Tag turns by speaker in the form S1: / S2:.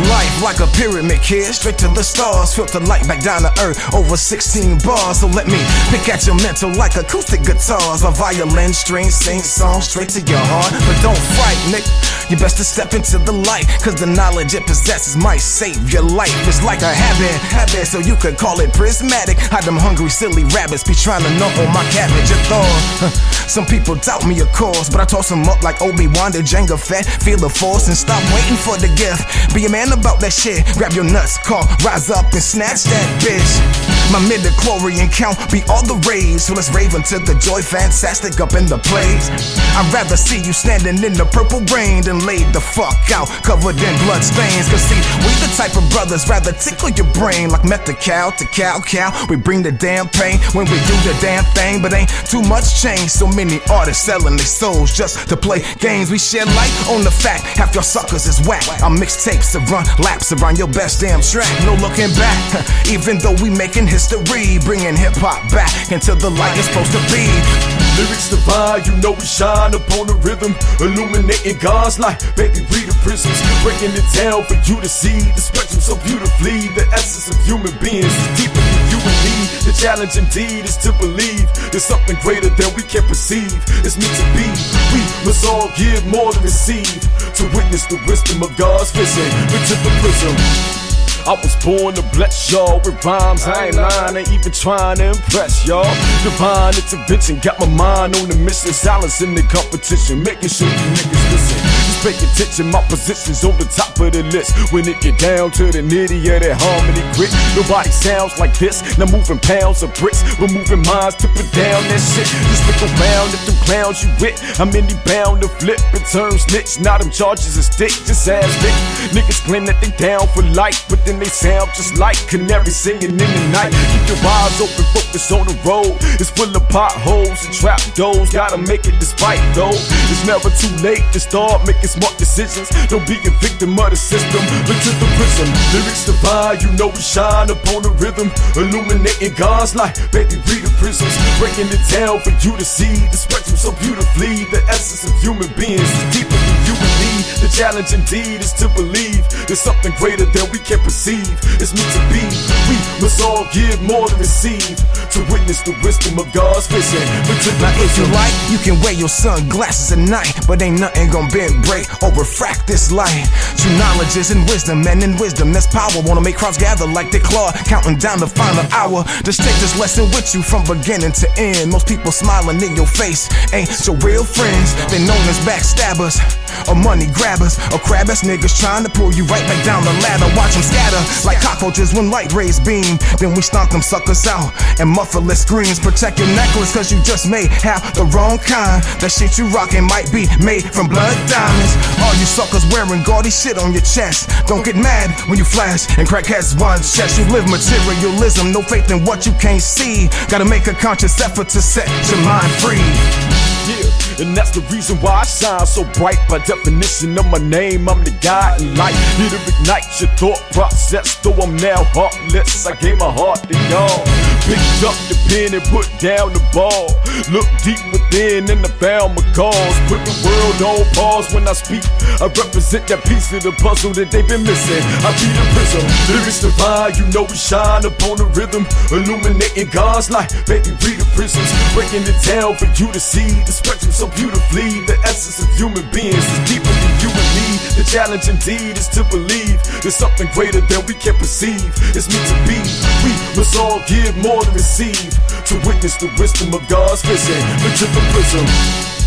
S1: life like a pyramid, kid. Straight to the stars, filter light back down to earth. Over 16 bars, so let me pick at your mental like acoustic guitars. A violin strings sing songs straight to your heart. But don't fright, Nick. You best to step into the light, cause the knowledge it possesses might save your life. It's like a habit, so you could call it prismatic. How them hungry, silly rabbits be trying to gnaw on my cabbage. Some people doubt me, of course, but I toss them up like Obi-Wan to Jenga Fett. Feel the force and stop waiting for the gift. Be a man about that shit. Grab your nuts, call, rise up and snatch that bitch. My midichlorian count be all the rage, so let's rave until the joy fantastic up in the place. I'd rather see you standing in the purple rain than laid the fuck out, covered in blood stains. Cause see, we the type of brothers rather tickle your brain like meth-to-cow to cow. We bring the damn pain when we do the damn thing, but ain't too much change. So many artists selling their souls just to play games. We shed light on the fact half your suckers is whack. Our mixtapes to run laps around your best damn track. No looking back, even though we making history, bringing hip-hop back into the light it's supposed to be.
S2: Lyrics divine, you know we shine upon the rhythm, illuminating God's light. Baby, read the prisms, breaking it down for you to see the spectrum so beautifully. The essence of human beings is deeper than you and me. The challenge indeed is to believe there's something greater than we can perceive. It's meant to be. We must all give more than receive to witness the wisdom of God's vision into the prism. I was born to bless y'all with rhymes. I ain't lying, ain't even trying to impress y'all. Divine intervention got my mind on the mission. Silence in the competition, making sure you niggas listen. Just pay attention, my position's on the top of the list. When it get down to the nitty of that harmony grit, nobody sounds like this. Now moving pounds of bricks, but moving minds to put down that shit. Just look around at them clowns you with. How many bound to flip and turn snitch? Now them charges are stick, just ass dick. Niggas claim that they down for life, but then they sound just like canary singing in the night. Keep your eyes open, focus on the road. It's full of potholes and trap doors. Gotta make it despite though. It's never too late to start making smart decisions. Don't be a victim of the system, look to the prism. Lyrics divine, you know we shine upon the rhythm, illuminating God's light. Baby, read the prisms, breaking it down for you to see the spectrum so beautifully. The essence of human beings is deeper than you and me. The challenge indeed is to believe there's something greater than we can perceive. It's meant to be. We must all give more than receive to witness the wisdom of God's vision.
S1: Now if you like, you can wear your sunglasses at night, but ain't nothing gonna bend, break, or refract this light. True knowledge is in wisdom, and in wisdom there's power. Wanna make crowds gather like they claw, counting down the final hour. Just take this lesson with you from beginning to end. Most people smiling in your face ain't your real friends. They're known as backstabbers, or money grabbers, or crab ass niggas trying to pull you right back down the ladder. Watch them scatter like cockroaches when light rays beam. Then we stomp them suckers out and muffle their screams. Protect your necklace cause you just may have the wrong kind. That shit you rockin' might be made from blood diamonds. All you suckers wearing gaudy shit on your chest, don't get mad when you flash and crack heads one chest. You live materialism, no faith in what you can't see. Gotta make a conscious effort to set your mind free.
S2: Yeah, and that's the reason why I shine so bright. By definition of my name, I'm the guide in light. Here to ignite your thought process. Though I'm now heartless, I gave my heart to y'all. Picked up the pen and put down the ball. Look deep within and I found my cause. Put the world on pause when I speak. I represent that piece of the puzzle that they've been missing. I be the prism, lyrics divine, you know we shine upon the rhythm, illuminating God's light. Baby, read the prisms, breaking it down for you to see the spectrum so beautifully. The essence of human beings is deeper than you and me. The challenge indeed is to believe there's something greater than we can perceive. It's meant to be. We must all give more than receive to witness the wisdom of God's vision. Look to the prism.